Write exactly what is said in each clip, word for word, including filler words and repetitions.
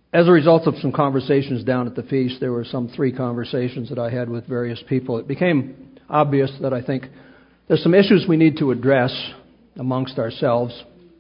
as a result of some conversations down at the feast, there were some three conversations that I had with various people. It became obvious that I think there's some issues we need to address amongst ourselves.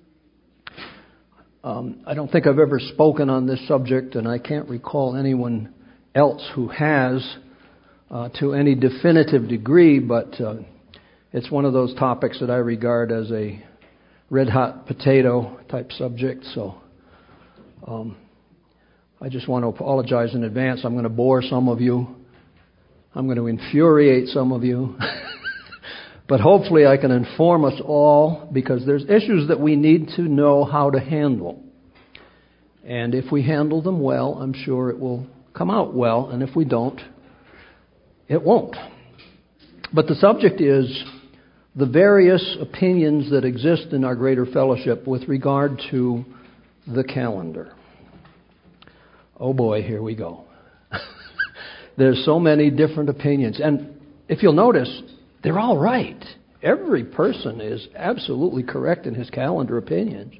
Um, I don't think I've ever spoken on this subject, and I can't recall anyone else who has uh, to any definitive degree, but uh, it's one of those topics that I regard as a red-hot potato type subject, so um, I just want to apologize in advance. I'm going to bore some of you. I'm going to infuriate some of you. But hopefully I can inform us all, because there's issues that we need to know how to handle. And if we handle them well, I'm sure it will come out well. And if we don't, it won't. But the subject is the various opinions that exist in our greater fellowship with regard to the calendar. Oh boy, here we go. There's so many different opinions. And if you'll notice, they're all right. Every person is absolutely correct in his calendar opinions.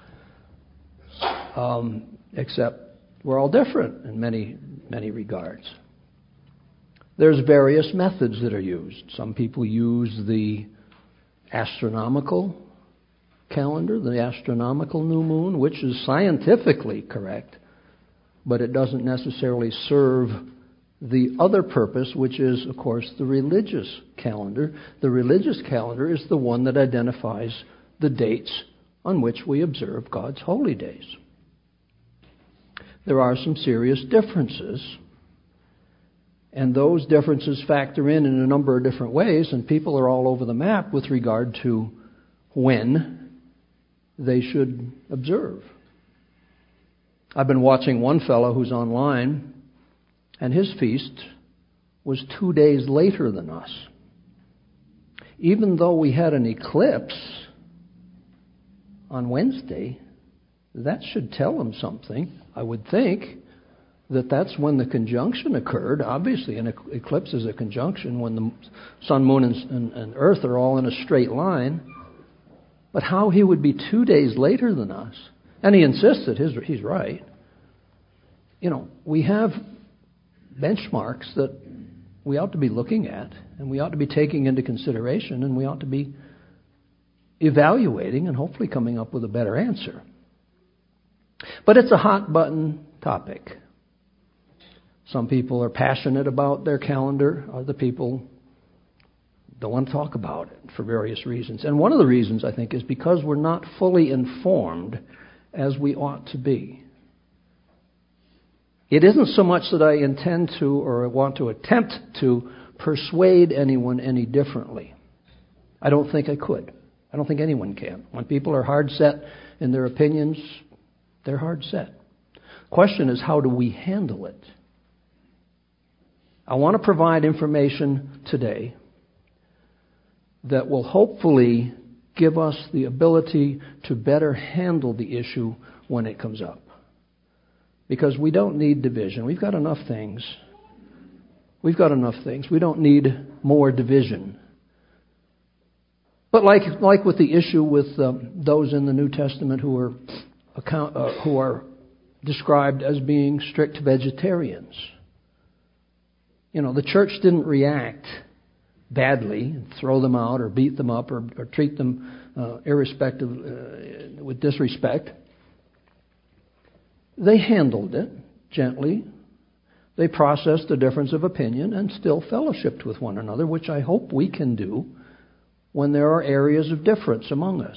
Um, except we're all different in many, many regards. There's various methods that are used. Some people use the astronomical calendar, the astronomical new moon, which is scientifically correct, but it doesn't necessarily serve the other purpose, which is, of course, the religious calendar. The religious calendar is the one that identifies the dates on which we observe God's holy days. There are some serious differences, and those differences factor in in a number of different ways, and people are all over the map with regard to when they should observe. I've been watching one fellow who's online, and his feast was two days later than us. Even though we had an eclipse on Wednesday, that should tell him something, I would think, that that's when the conjunction occurred. Obviously, an eclipse is a conjunction when the sun, moon, and, and, and earth are all in a straight line. But how he would be two days later than us, and he insists that his, he's right. You know, we have benchmarks that we ought to be looking at, and we ought to be taking into consideration, and we ought to be evaluating and hopefully coming up with a better answer. But it's a hot button topic. Some people are passionate about their calendar. Other people don't want to talk about it for various reasons. And one of the reasons, I think, is because we're not fully informed as we ought to be. It isn't so much that I intend to or want to attempt to persuade anyone any differently. I don't think I could. I don't think anyone can. When people are hard set in their opinions, they're hard set. The question is, how do we handle it? I want to provide information today that will hopefully give us the ability to better handle the issue when it comes up. Because we don't need division. We've got enough things. We've got enough things. We don't need more division. But like like with the issue with um, those in the New Testament who are account, uh, who are described as being strict vegetarians. You know, the church didn't react badly and throw them out or beat them up or, or treat them uh, irrespective uh, with disrespect. They handled it gently. They processed the difference of opinion and still fellowshipped with one another, which I hope we can do when there are areas of difference among us.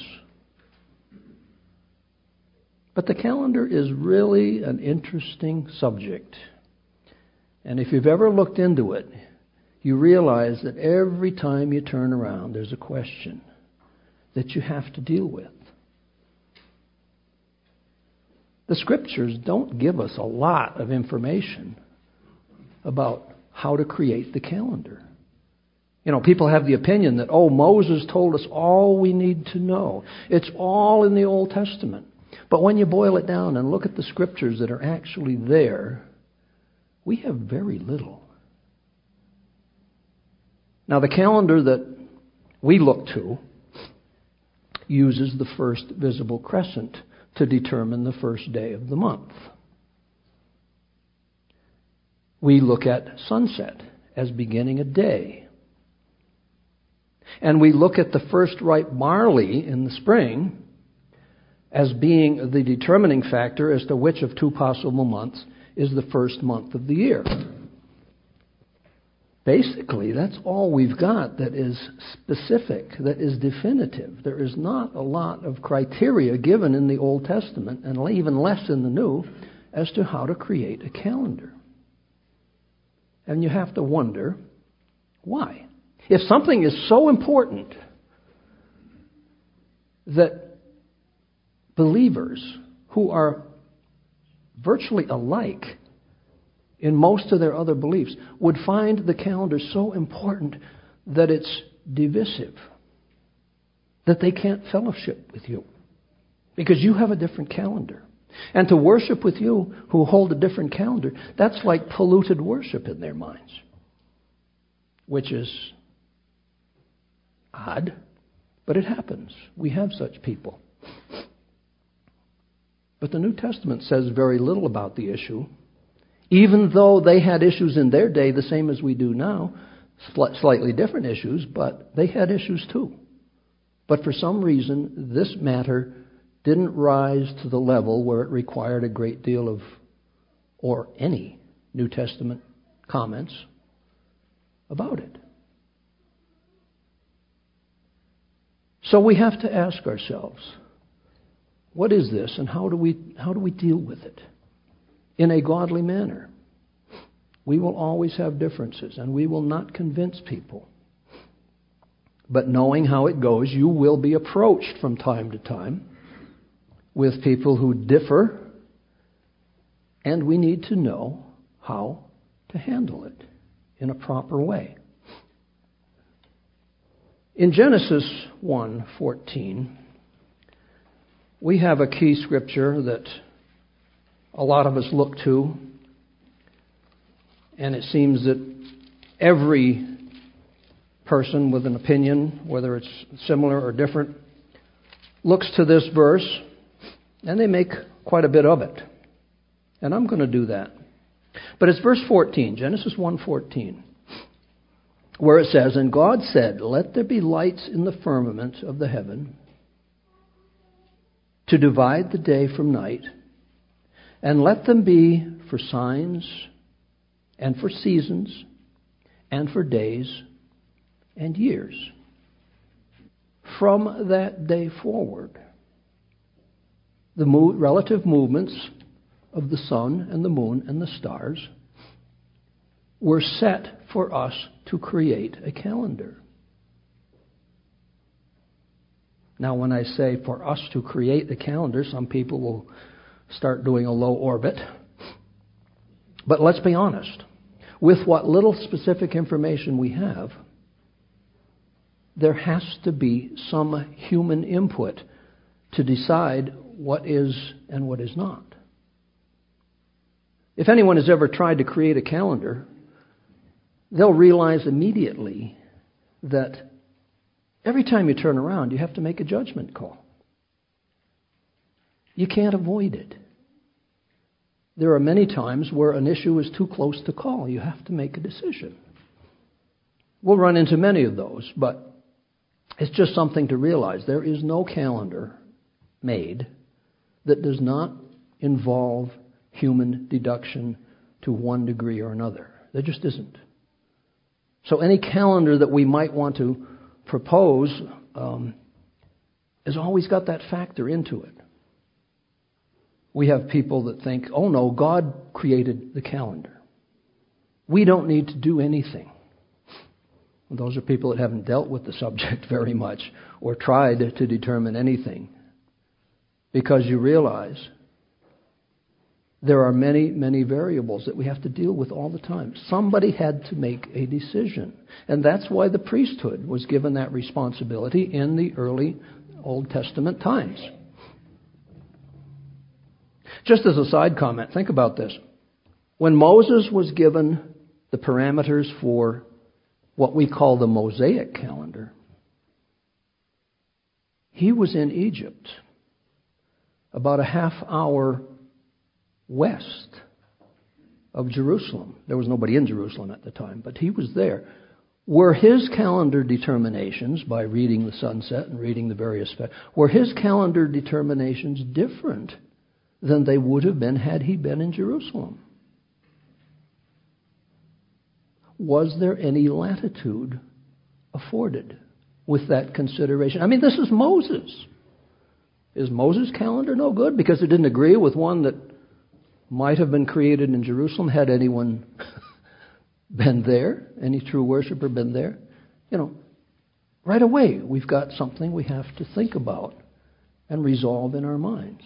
But the calendar is really an interesting subject. And if you've ever looked into it, you realize that every time you turn around, there's a question that you have to deal with. The Scriptures don't give us a lot of information about how to create the calendar. You know, people have the opinion that, oh, Moses told us all we need to know. It's all in the Old Testament. But when you boil it down and look at the Scriptures that are actually there, we have very little. Now, the calendar that we look to uses the first visible crescent to determine the first day of the month. we look at sunset as beginning a day. And we look at the first ripe barley in the spring as being the determining factor as to which of two possible months is the first month of the year. Basically, that's all we've got that is specific, that is definitive. There is not a lot of criteria given in the Old Testament, and even less in the New, as to how to create a calendar. And you have to wonder, why? If something is so important that believers who are virtually alike in most of their other beliefs would find the calendar so important that it's divisive, that they can't fellowship with you because you have a different calendar. And to worship with you who hold a different calendar, that's like polluted worship in their minds, which is odd, but it happens. We have such people. But the New Testament says very little about the issue, even though they had issues in their day the same as we do now, slightly different issues, but they had issues too. But for some reason, this matter didn't rise to the level where it required a great deal of, or any, New Testament comments about it. So we have to ask ourselves, what is this and how do we how do we deal with it in a godly manner? We will always have differences and we will not convince people. But knowing how it goes, you will be approached from time to time with people who differ, and we need to know how to handle it in a proper way. In Genesis one fourteen, we have a key scripture that a lot of us look to, and it seems that every person with an opinion, whether it's similar or different, looks to this verse, and they make quite a bit of it. And I'm going to do that. But it's verse fourteen, Genesis one fourteen, where it says, "And God said, let there be lights in the firmament of the heaven to divide the day from night, and let them be for signs and for seasons and for days and years." From that day forward, the mo- relative movements of the sun and the moon and the stars were set for us to create a calendar. Now, when I say for us to create the calendar, some people will start doing a low orbit. But let's be honest. With what little specific information we have, there has to be some human input to decide what is and what is not. If anyone has ever tried to create a calendar, they'll realize immediately that every time you turn around, you have to make a judgment call. You can't avoid it. There are many times where an issue is too close to call. You have to make a decision. We'll run into many of those, but it's just something to realize. There is no calendar made that does not involve human deduction to one degree or another. There just isn't. So any calendar that we might want to propose um, has always got that factor into it. We have people that think, oh no, God created the calendar. We don't need to do anything. Well, those are people that haven't dealt with the subject very much or tried to determine anything. Because you realize there are many, many variables that we have to deal with all the time. Somebody had to make a decision. And that's why the priesthood was given that responsibility in the early Old Testament times. Just as a side comment, think about this. When Moses was given the parameters for what we call the Mosaic calendar, he was in Egypt, about a half hour west of Jerusalem. There was nobody in Jerusalem at the time, but he was there. Were his calendar determinations, by reading the sunset and reading the various, were his calendar determinations different than they would have been had he been in Jerusalem? Was there any latitude afforded with that consideration? I mean, this is Moses. Is Moses' calendar no good because it didn't agree with one that might have been created in Jerusalem had anyone been there, any true worshiper been there? You know, right away we've got something we have to think about and resolve in our minds.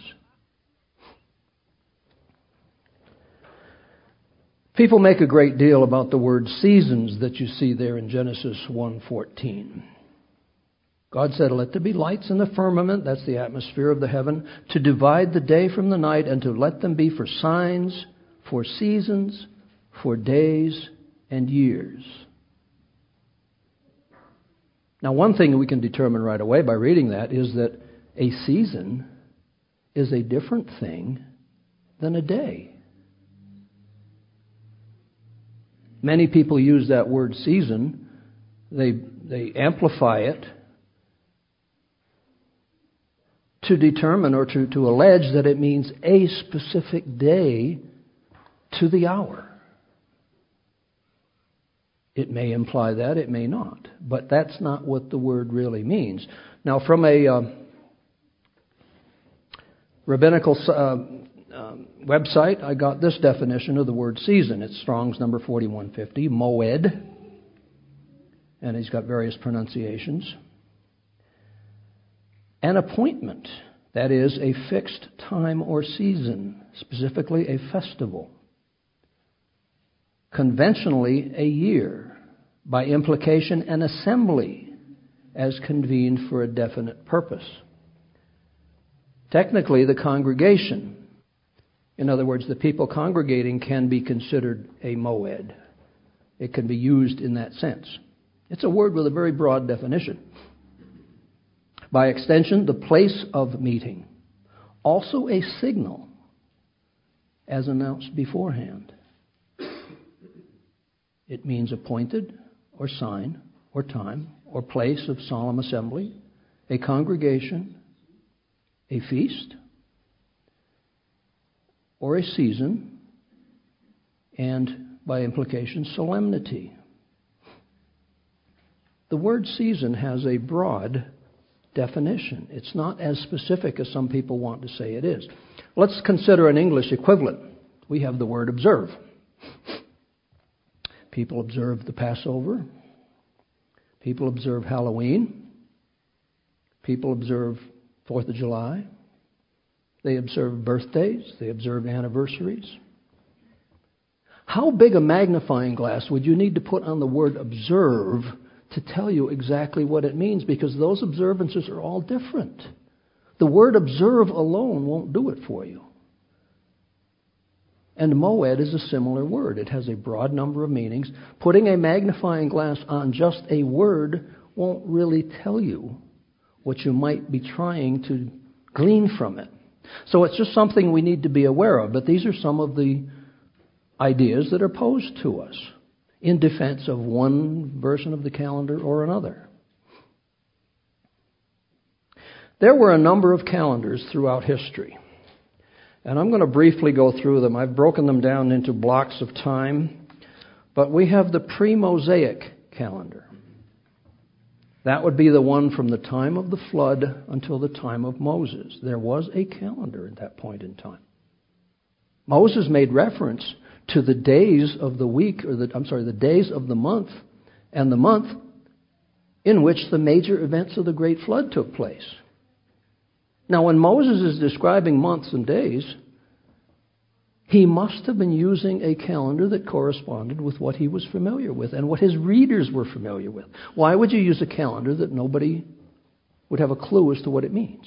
People make a great deal about the word seasons that you see there in Genesis one fourteen. God said, "Let there be lights in the firmament," that's the atmosphere of the heaven, "to divide the day from the night, and to let them be for signs, for seasons, for days and years." Now, one thing we can determine right away by reading that is that a season is a different thing than a day. Many people use that word season. They, they amplify it to determine or to, to allege that it means a specific day to the hour. It may imply that, it may not. But that's not what the word really means. Now, from a uh, rabbinical uh, uh, website, I got this definition of the word season. It's Strong's number forty-one fifty, moed. And he's got various pronunciations. An appointment, that is, a fixed time or season, specifically a festival. Conventionally, a year. By implication, an assembly, as convened for a definite purpose. Technically, the congregation, in other words, the people congregating, can be considered a moed. It can be used in that sense. It's a word with a very broad definition. By extension, the place of meeting. Also a signal, as announced beforehand. It means appointed, or sign, or time, or place of solemn assembly, a congregation, a feast, or a season, and by implication, solemnity. The word season has a broad definition. It's not as specific as some people want to say it is. Let's consider an English equivalent. We have the word observe. People observe the Passover. People observe Halloween. People observe Fourth of July. They observe birthdays. They observe anniversaries. How big a magnifying glass would you need to put on the word observe to tell you exactly what it means? Because those observances are all different. The word observe alone won't do it for you. And moed is a similar word. It has a broad number of meanings. Putting a magnifying glass on just a word won't really tell you what you might be trying to glean from it. So it's just something we need to be aware of. But these are some of the ideas that are posed to us in defense of one version of the calendar or another. There were a number of calendars throughout history. And I'm going to briefly go through them. I've broken them down into blocks of time. But we have the pre-Mosaic calendar. That would be the one from the time of the flood until the time of Moses. There was a calendar at that point in time. Moses made reference to the days of the week, or the, I'm sorry, the days of the month, and the month in which the major events of the great flood took place. Now, when Moses is describing months and days, he must have been using a calendar that corresponded with what he was familiar with and what his readers were familiar with. Why would you use a calendar that nobody would have a clue as to what it means?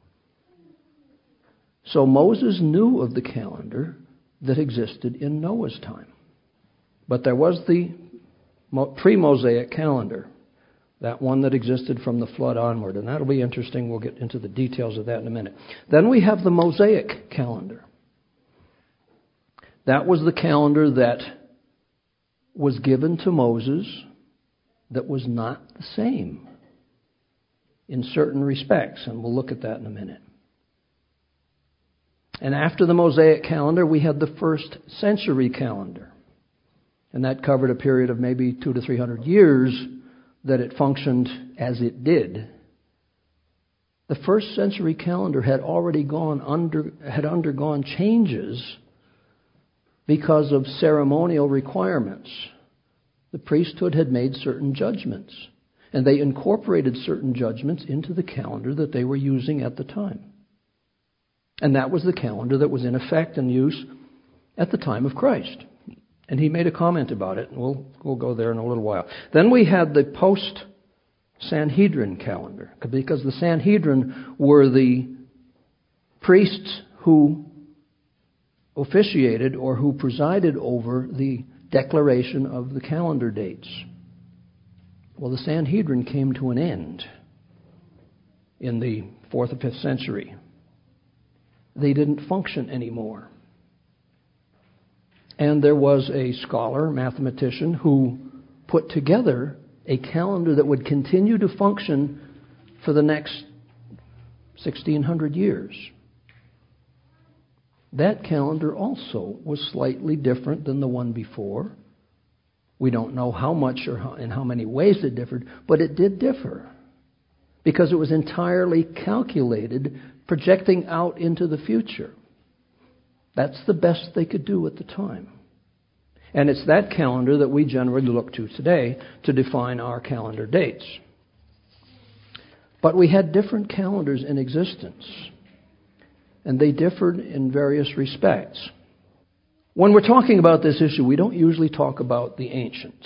So Moses knew of the calendar that existed in Noah's time. But there was the pre-Mosaic calendar, that one that existed from the flood onward. And that'll be interesting. We'll get into the details of that in a minute. Then we have the Mosaic calendar. That was the calendar that was given to Moses that was not the same in certain respects, and we'll look at that in a minute. And after the Mosaic calendar, we had the first century calendar. And that covered a period of maybe two to three hundred years that it functioned as it did. The first century calendar had already gone under, had undergone changes because of ceremonial requirements. The priesthood had made certain judgments, and they incorporated certain judgments into the calendar that they were using at the time. And that was the calendar that was in effect and use at the time of Christ. And he made a comment about it, and we'll, we'll go there in a little while. Then we had the post-Sanhedrin calendar, because the Sanhedrin were the priests who officiated or who presided over the declaration of the calendar dates. Well, the Sanhedrin came to an end in the fourth or fifth century. They didn't function anymore. And there was a scholar, mathematician, who put together a calendar that would continue to function for the next sixteen hundred years. That calendar also was slightly different than the one before. We don't know how much or how, in how many ways it differed, but it did differ because it was entirely calculated, projecting out into the future. That's the best they could do at the time. And it's that calendar that we generally look to today to define our calendar dates. But we had different calendars in existence, and they differed in various respects. When we're talking about this issue, we don't usually talk about the ancients.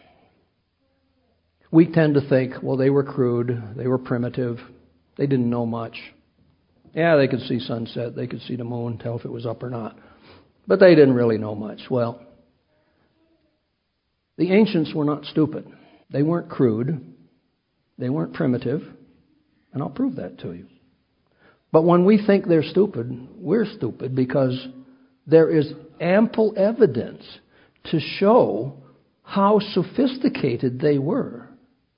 We tend to think, well, they were crude, they were primitive, they didn't know much. Yeah, they could see sunset, they could see the moon, tell if it was up or not. But they didn't really know much. Well, the ancients were not stupid. They weren't crude. They weren't primitive. And I'll prove that to you. But when we think they're stupid, we're stupid because there is ample evidence to show how sophisticated they were.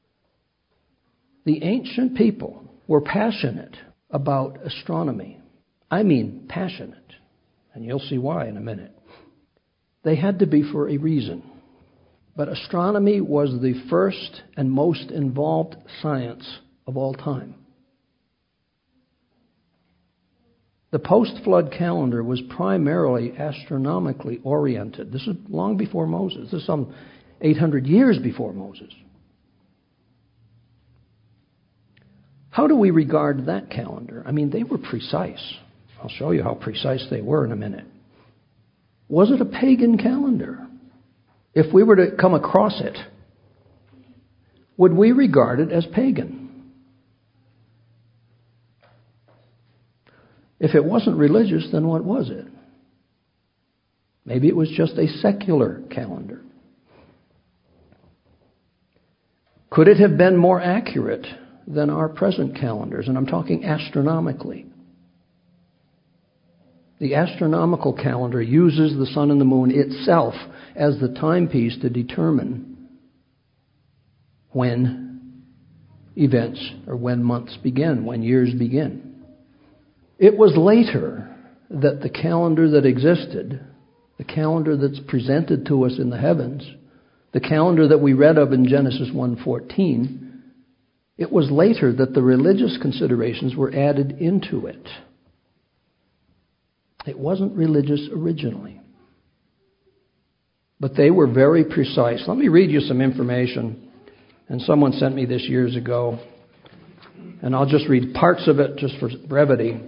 The ancient people were passionate about astronomy. I mean passionate. And you'll see why in a minute. They had to be for a reason. But astronomy was the first and most involved science of all time. The post-flood calendar was primarily astronomically oriented. This is long before Moses. This is some eight hundred years before Moses. How do we regard that calendar? I mean, they were precise. I'll show you how precise they were in a minute. Was it a pagan calendar? If we were to come across it, would we regard it as pagan? If it wasn't religious, then what was it? Maybe it was just a secular calendar. Could it have been more accurate than our present calendars? And I'm talking astronomically. The astronomical calendar uses the sun and the moon itself as the timepiece to determine when events or when months begin, when years begin. It was later that the calendar that existed, the calendar that's presented to us in the heavens, the calendar that we read of in Genesis one fourteen, it was later that the religious considerations were added into it. It wasn't religious originally. But they were very precise. Let me read you some information. And someone sent me this years ago. And I'll just read parts of it just for brevity.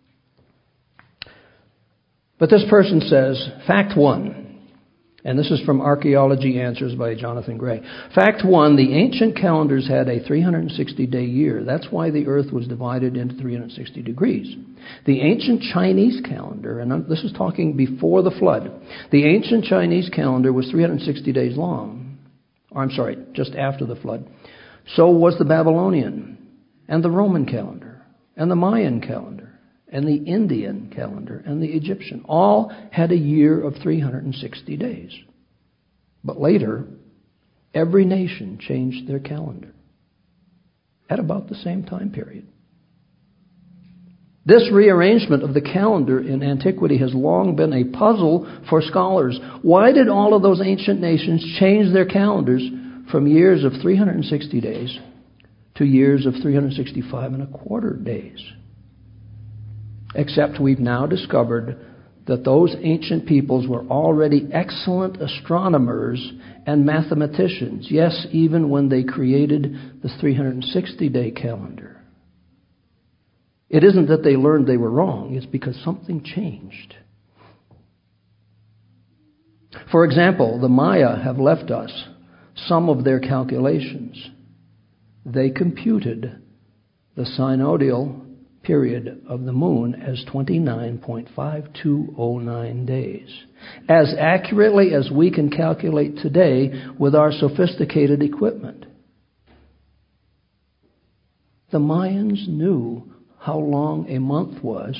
But this person says, fact one. And this is from Archaeology Answers by Jonathan Gray. Fact one, the ancient calendars had a three hundred sixty day year. That's why the earth was divided into three hundred sixty degrees. The ancient Chinese calendar, and this is talking before the flood, the ancient Chinese calendar was three hundred sixty days long. Or I'm sorry, just after the flood. So was the Babylonian, and the Roman calendar, and the Mayan calendar, and the Indian calendar and the Egyptian all had a year of three hundred sixty days. But later, every nation changed their calendar at about the same time period. This rearrangement of the calendar in antiquity has long been a puzzle for scholars. Why did all of those ancient nations change their calendars from years of three hundred sixty days to years of three hundred sixty-five and a quarter days? Except we've now discovered that those ancient peoples were already excellent astronomers and mathematicians. Yes, even when they created the three hundred sixty day calendar. It isn't that they learned they were wrong. It's because something changed. For example, the Maya have left us some of their calculations. They computed the synodial period of the moon as twenty-nine point five two oh nine days, as accurately as we can calculate today with our sophisticated equipment. The Mayans knew how long a month was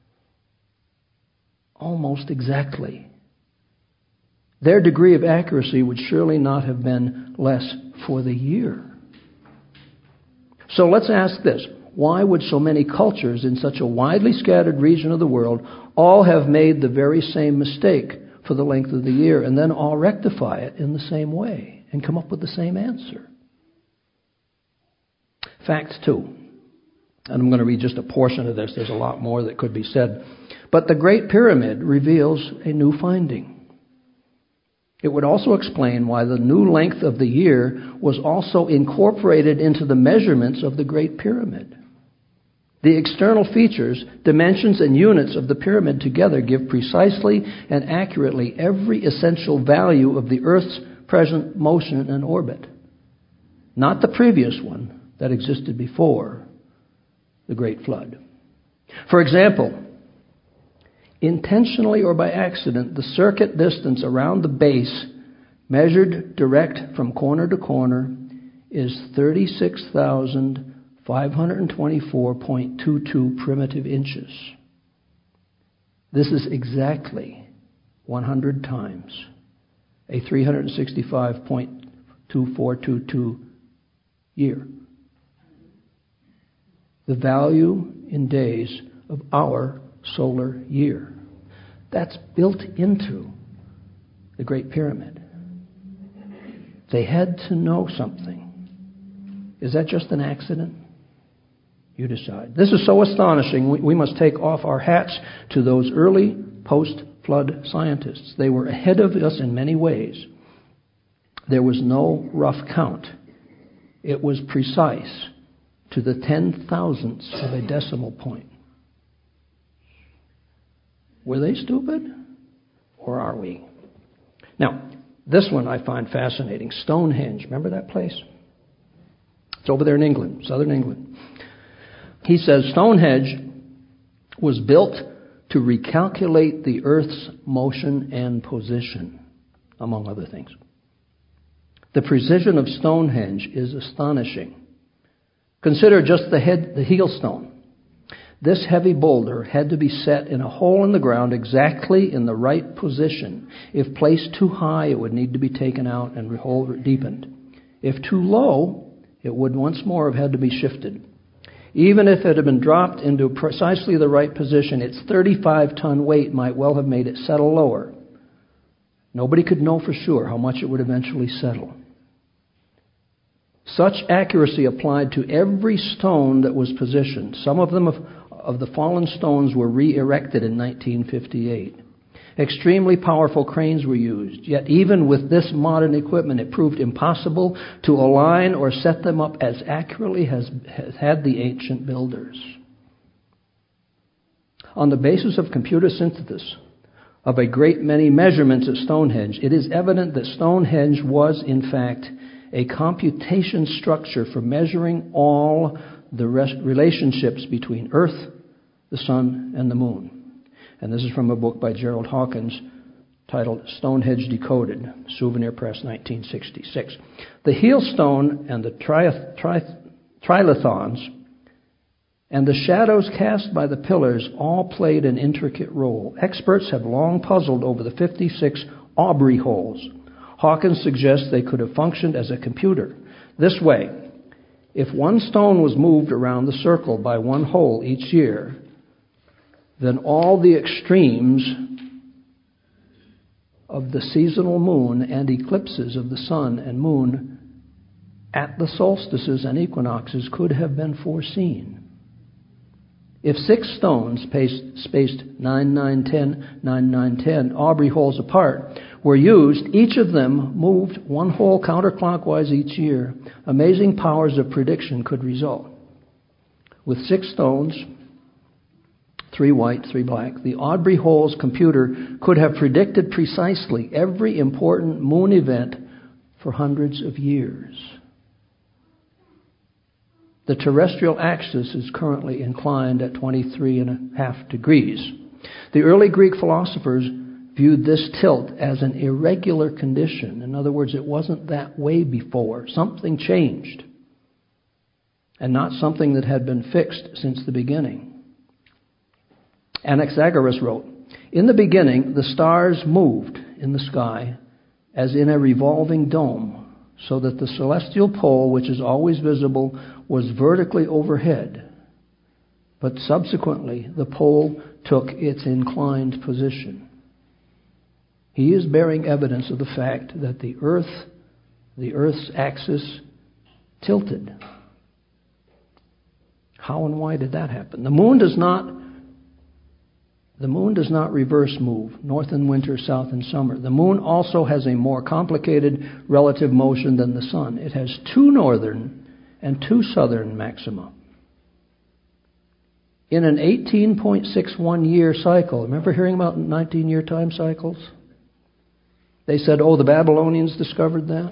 almost exactly. Their degree of accuracy would surely not have been less for the year. So let's ask this. Why would so many cultures in such a widely scattered region of the world all have made the very same mistake for the length of the year and then all rectify it in the same way and come up with the same answer? Fact two. And I'm going to read just a portion of this. There's a lot more that could be said. But the Great Pyramid reveals a new finding. It would also explain why the new length of the year was also incorporated into the measurements of the Great Pyramid. The external features, dimensions, and units of the pyramid together give precisely and accurately every essential value of the Earth's present motion and orbit. Not the previous one that existed before the Great Flood. For example, intentionally or by accident, the circuit distance around the base, measured direct from corner to corner, is thirty-six thousand five hundred twenty-four point two two primitive inches. This is exactly one hundred times a three hundred sixty-five point two four two two year. The value in days of our solar year. That's built into the Great Pyramid. They had to know something. Is that just an accident? You decide. This is so astonishing, we, we must take off our hats to those early post-flood scientists. They were ahead of us in many ways. There was no rough count. It was precise to the ten thousandths of a decimal point. Were they stupid? Or are we? Now, this one I find fascinating. Stonehenge. Remember that place? It's over there in England, southern England. He says Stonehenge was built to recalculate the Earth's motion and position, among other things. The precision of Stonehenge is astonishing. Consider just the head, the heel stone. This heavy boulder had to be set in a hole in the ground exactly in the right position. If placed too high, it would need to be taken out and the hole deepened. If too low, it would once more have had to be shifted. Even if it had been dropped into precisely the right position, its thirty-five ton weight might well have made it settle lower. Nobody could know for sure how much it would eventually settle. Such accuracy applied to every stone that was positioned. Some of them of, of the fallen stones were re-erected in nineteen fifty-eight. Extremely powerful cranes were used. Yet even with this modern equipment, it proved impossible to align or set them up as accurately as, as had the ancient builders. On the basis of computer synthesis of a great many measurements at Stonehenge, it is evident that Stonehenge was, in fact, a computation structure for measuring all the relationships between Earth, the Sun, and the Moon. And this is from a book by Gerald Hawkins titled Stonehenge Decoded, Souvenir Press, nineteen sixty-six. The heel stone and the tri- tri- trilithons And the shadows cast by the pillars all played an intricate role. Experts have long puzzled over the fifty-six Aubrey holes. Hawkins suggests they could have functioned as a computer. This way, if one stone was moved around the circle by one hole each year, then all the extremes of the seasonal moon and eclipses of the sun and moon at the solstices and equinoxes could have been foreseen. If six stones spaced nine, nine, ten, nine, nine, ten Aubrey holes apart were used, each of them moved one hole counterclockwise each year, amazing powers of prediction could result. With six stones, three white, three black, the Aubrey holes computer could have predicted precisely every important moon event for hundreds of years. The terrestrial axis is currently inclined at twenty-three and a half degrees. The early Greek philosophers viewed this tilt as an irregular condition. In other words, it wasn't that way before. Something changed, and not something that had been fixed since the beginning. Anaxagoras wrote, "In the beginning, the stars moved in the sky as in a revolving dome, so that the celestial pole, which is always visible, was vertically overhead. But subsequently, the pole took its inclined position." He is bearing evidence of the fact that the earth, the earth's axis, tilted. How and why did that happen? The moon does not The moon does not reverse move, north in winter, south in summer. The moon also has a more complicated relative motion than the sun. It has two northern and two southern maxima. In an eighteen point six one year cycle, remember hearing about nineteen-year time cycles? They said, oh, the Babylonians discovered that?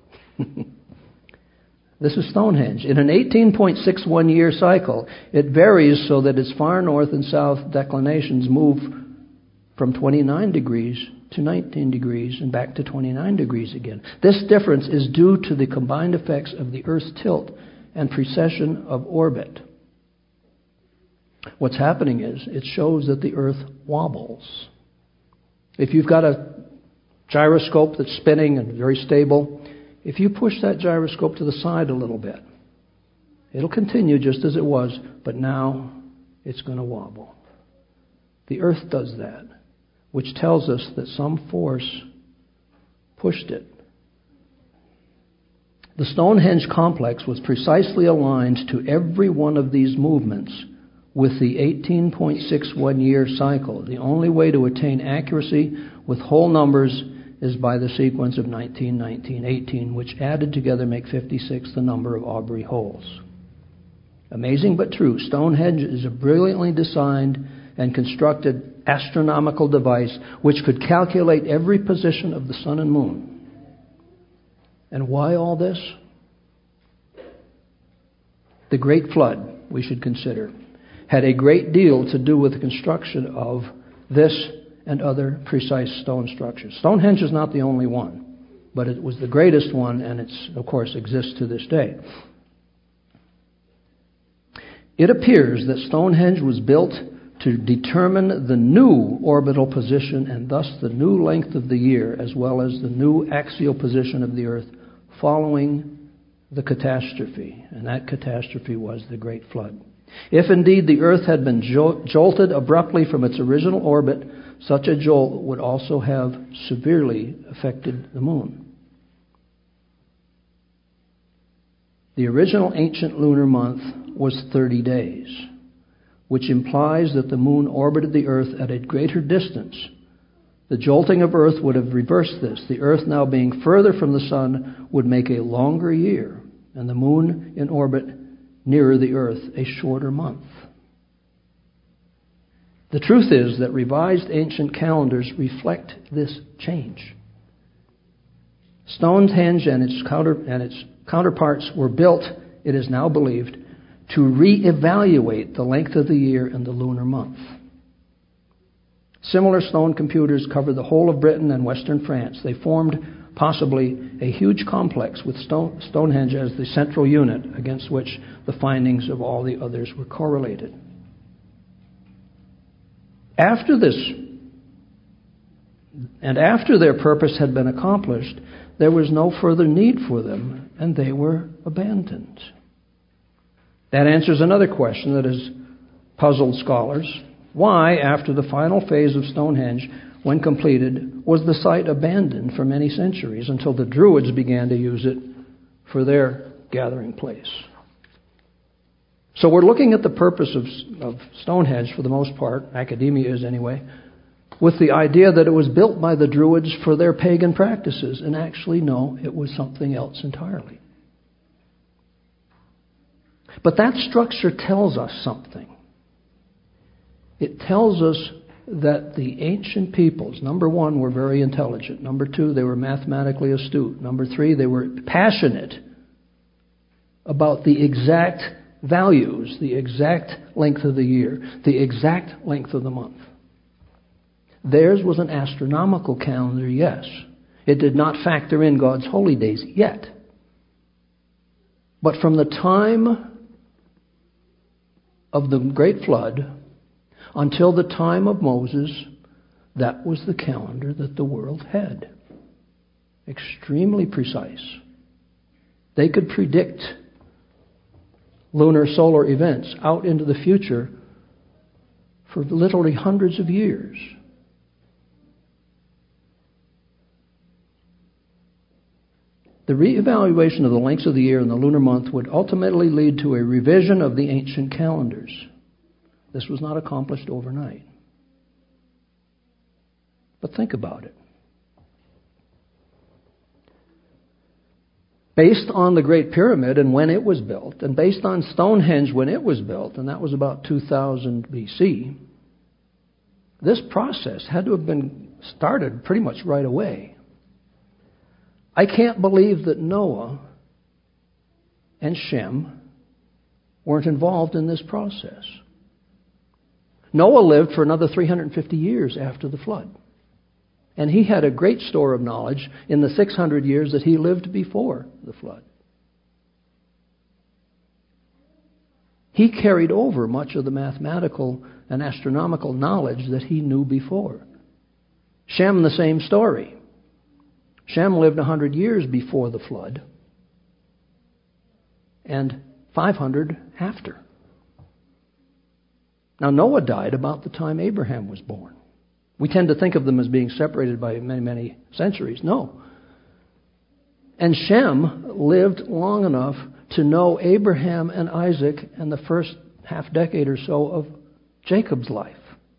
This is Stonehenge. In an eighteen point six one year cycle, it varies so that its far north and south declinations move from twenty-nine degrees to nineteen degrees and back to twenty-nine degrees again. This difference is due to the combined effects of the Earth's tilt and precession of orbit. What's happening is it shows that the Earth wobbles. If you've got a gyroscope that's spinning and very stable, if you push that gyroscope to the side a little bit, it'll continue just as it was, but now it's going to wobble. The Earth does that, which tells us that some force pushed it. The Stonehenge complex was precisely aligned to every one of these movements with the eighteen point six one year cycle. The only way to attain accuracy with whole numbers is by the sequence of nineteen, nineteen, eighteen, which added together make fifty-six, the number of Aubrey holes. Amazing but true, Stonehenge is a brilliantly designed and constructed astronomical device which could calculate every position of the sun and moon. And why all this? The Great Flood, we should consider, had a great deal to do with the construction of this and other precise stone structures. Stonehenge is not the only one, but it was the greatest one, and it's, of course, exists to this day. It appears that Stonehenge was built to determine the new orbital position and thus the new length of the year, as well as the new axial position of the Earth following the catastrophe. And that catastrophe was the Great Flood. If indeed the Earth had been jolted abruptly from its original orbit, such a jolt would also have severely affected the moon. The original ancient lunar month was thirty days, which implies that the moon orbited the Earth at a greater distance. The jolting of Earth would have reversed this. The Earth now being further from the sun would make a longer year, and the moon in orbit nearer the Earth a shorter month. The truth is that revised ancient calendars reflect this change. Stonehenge and its, counter, and its counterparts were built, it is now believed, to re-evaluate the length of the year and the lunar month. Similar stone computers covered the whole of Britain and western France. They formed possibly a huge complex with Stone, Stonehenge as the central unit against which the findings of all the others were correlated. After this, and after their purpose had been accomplished, there was no further need for them, and they were abandoned. That answers another question that has puzzled scholars. Why, after the final phase of Stonehenge, when completed, was the site abandoned for many centuries until the Druids began to use it for their gathering place? So we're looking at the purpose of, of Stonehenge for the most part, academia is anyway, with the idea that it was built by the Druids for their pagan practices. And actually, no, it was something else entirely. But that structure tells us something. It tells us that the ancient peoples, number one, were very intelligent. Number two, they were mathematically astute. Number three, they were passionate about the exact values, the exact length of the year, the exact length of the month. Theirs was an astronomical calendar, yes. It did not factor in God's holy days yet. But from the time of the Great Flood until the time of Moses, that was the calendar that the world had. Extremely precise. They could predict lunar solar events out into the future for literally hundreds of years. The reevaluation of the lengths of the year and the lunar month would ultimately lead to a revision of the ancient calendars. This was not accomplished overnight. But think about it. Based on the Great Pyramid and when it was built, and based on Stonehenge when it was built, and that was about two thousand B C, this process had to have been started pretty much right away. I can't believe that Noah and Shem weren't involved in this process. Noah lived for another three hundred fifty years after the flood. And he had a great store of knowledge in the six hundred years that he lived before the flood. He carried over much of the mathematical and astronomical knowledge that he knew before. Shem, the same story. Shem lived one hundred years before the flood and five hundred after. Now, Noah died about the time Abraham was born. We tend to think of them as being separated by many, many centuries. No. And Shem lived long enough to know Abraham and Isaac and the first half decade or so of Jacob's life.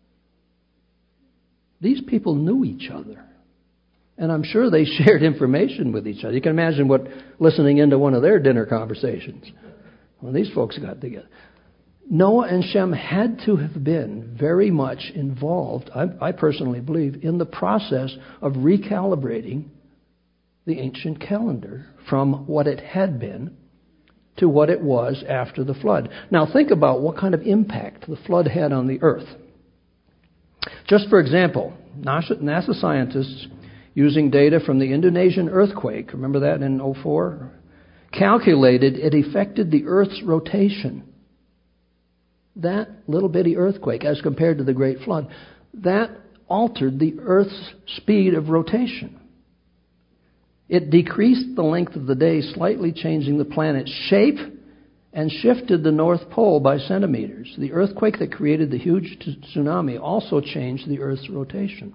These people knew each other. And I'm sure they shared information with each other. You can imagine what listening into one of their dinner conversations when these folks got together. Noah and Shem had to have been very much involved, I, I personally believe, in the process of recalibrating the ancient calendar from what it had been to what it was after the flood. Now think about what kind of impact the flood had on the earth. Just for example, NASA, NASA scientists, using data from the Indonesian earthquake, remember that in oh four, calculated it affected the Earth's rotation. That little bitty earthquake, as compared to the Great Flood, that altered the Earth's speed of rotation. It decreased the length of the day, slightly changing the planet's shape, and shifted the North Pole by centimeters. The earthquake that created the huge tsunami also changed the Earth's rotation.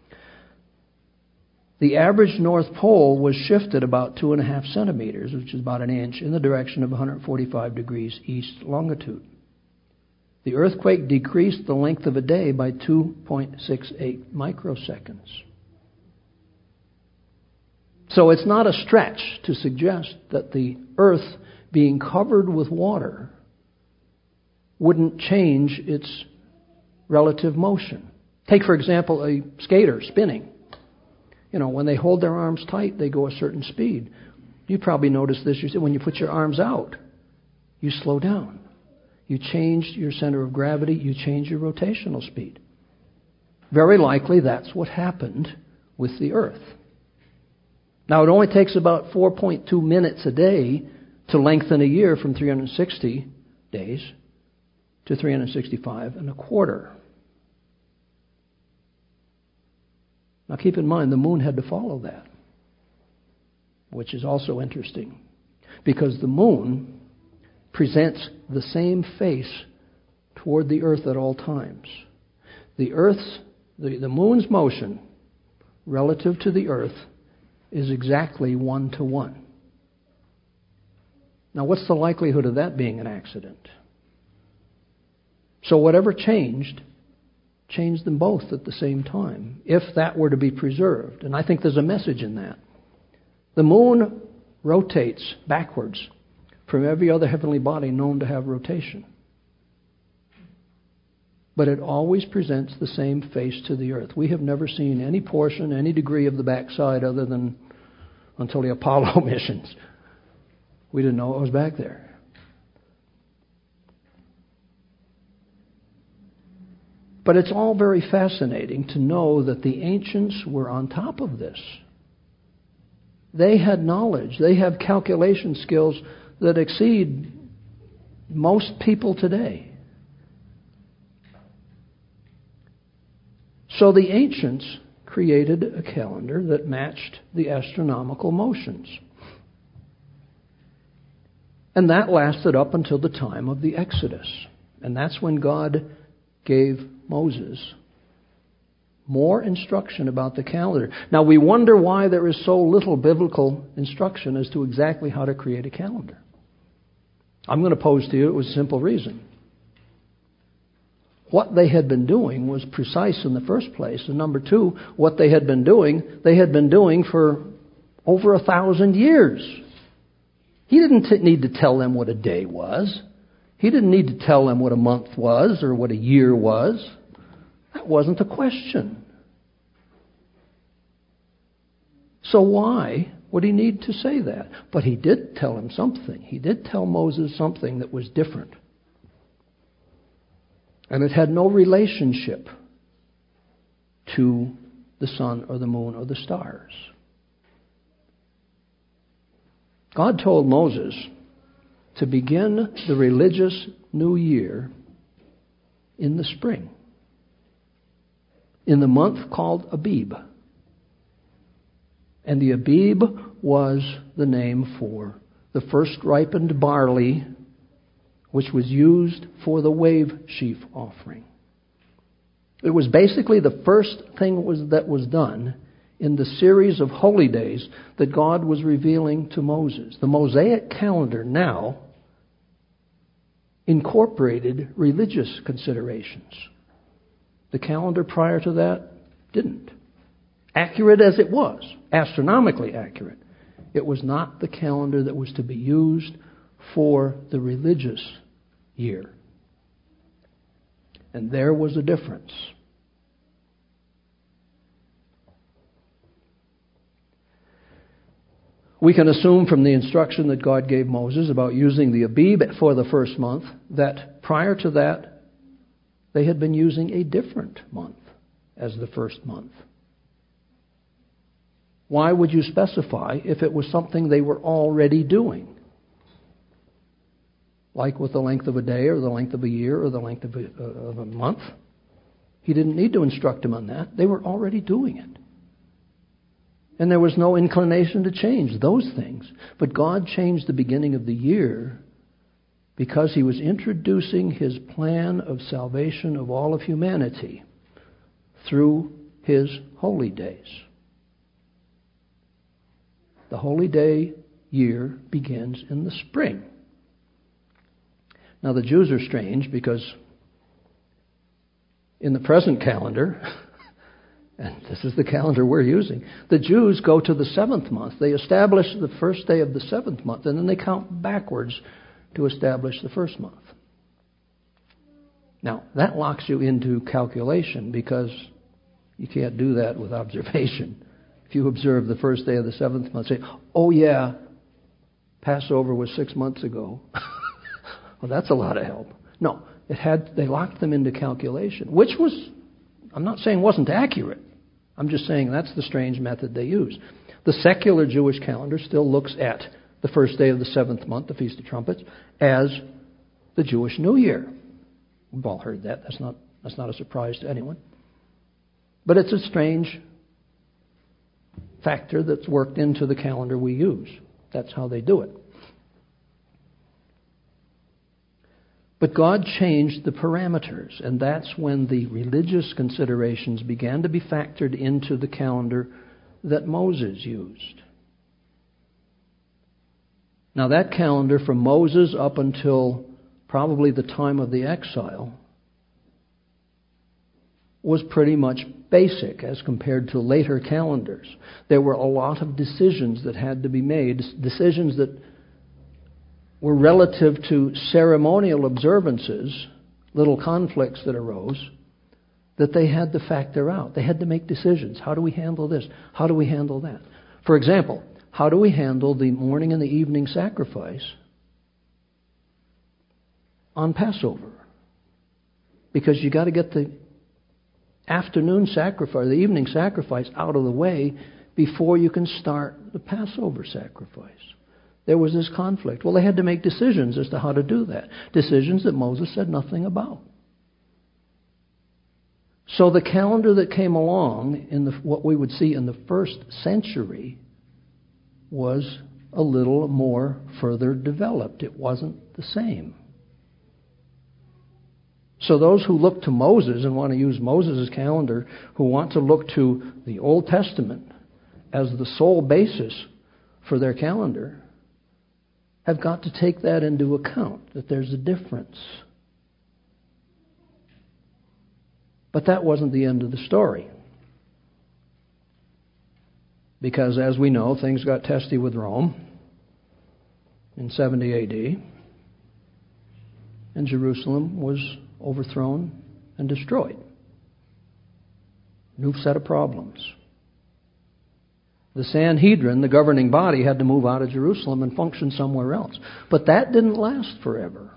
The average North Pole was shifted about two and a half centimeters, which is about an inch, in the direction of one hundred forty-five degrees east longitude. The earthquake decreased the length of a day by two point six eight microseconds. So it's not a stretch to suggest that the Earth being covered with water wouldn't change its relative motion. Take, for example, a skater spinning. You know, when they hold their arms tight, they go a certain speed. You probably noticed this. You see, when you put your arms out, you slow down. You change your center of gravity. You change your rotational speed. Very likely that's what happened with the Earth. Now, it only takes about four point two minutes a day to lengthen a year from three hundred sixty days to three hundred sixty-five and a quarter. Now, keep in mind, the moon had to follow that, which is also interesting, because the moon presents the same face toward the earth at all times. The earth's, the, the moon's motion relative to the earth is exactly one to one. Now, what's the likelihood of that being an accident? So whatever changed, changed them both at the same time, if that were to be preserved. And I think there's a message in that. The moon rotates backwards from every other heavenly body known to have rotation. But it always presents the same face to the earth. We have never seen any portion, any degree of the backside other than until the Apollo missions. We didn't know it was back there. But it's all very fascinating to know that the ancients were on top of this. They had knowledge. They have calculation skills that exceed most people today. So the ancients created a calendar that matched the astronomical motions. And that lasted up until the time of the Exodus. And that's when God gave Moses more instruction about the calendar. Now, we wonder why there is so little biblical instruction as to exactly how to create a calendar. I'm going to pose to you it was a simple reason. What they had been doing was precise in the first place. And number two, what they had been doing, they had been doing for over a thousand years. He didn't t- need to tell them what a day was. He didn't need to tell them what a month was or what a year was. That wasn't the question. So why would he need to say that? But he did tell him something. He did tell Moses something that was different. And it had no relationship to the sun or the moon or the stars. God told Moses to begin the religious new year in the spring, in the month called Abib. And the Abib was the name for the first ripened barley, which was used for the wave sheaf offering. It was basically the first thing was, that was done in the series of holy days that God was revealing to Moses. The Mosaic calendar now incorporated religious considerations. The calendar prior to that didn't. Accurate as it was, astronomically accurate, it was not the calendar that was to be used for the religious year. And there was a difference. We can assume from the instruction that God gave Moses about using the Abib for the first month that prior to that they had been using a different month as the first month. Why would you specify if it was something they were already doing? Like with the length of a day or the length of a year or the length of a, of a month. He didn't need to instruct them on that. They were already doing it. And there was no inclination to change those things. But God changed the beginning of the year because He was introducing His plan of salvation of all of humanity through His holy days. The holy day year begins in the spring. Now the Jews are strange because in the present calendar, and this is the calendar we're using, the Jews go to the seventh month. They establish the first day of the seventh month, and then they count backwards to establish the first month. Now, that locks you into calculation because you can't do that with observation. If you observe the first day of the seventh month, say, oh yeah, Passover was six months ago. Well, that's a lot of help. No, it had. They locked them into calculation, which was, I'm not saying wasn't accurate. I'm just saying that's the strange method they used. The secular Jewish calendar still looks at the first day of the seventh month, the Feast of Trumpets, as the Jewish New Year. We've all heard that. That's not, that's not a surprise to anyone. But it's a strange factor that's worked into the calendar we use. That's how they do it. But God changed the parameters, and that's when the religious considerations began to be factored into the calendar that Moses used. Now, that calendar from Moses up until probably the time of the exile was pretty much basic as compared to later calendars. There were a lot of decisions that had to be made, decisions that were relative to ceremonial observances, little conflicts that arose, that they had to factor out. They had to make decisions. How do we handle this? How do we handle that? For example, how do we handle the morning and the evening sacrifice on Passover? Because you got to get the afternoon sacrifice, the evening sacrifice out of the way before you can start the Passover sacrifice. There was this conflict. Well, they had to make decisions as to how to do that. Decisions that Moses said nothing about. So the calendar that came along in the, what we would see in the first century was a little more further developed. It wasn't the same. So those who look to Moses and want to use Moses' calendar, who want to look to the Old Testament as the sole basis for their calendar, have got to take that into account, that there's a difference. But that wasn't the end of the story. Because, as we know, things got testy with Rome in seventy A D, and Jerusalem was overthrown and destroyed. New set of problems. The Sanhedrin, the governing body, had to move out of Jerusalem and function somewhere else. But that didn't last forever.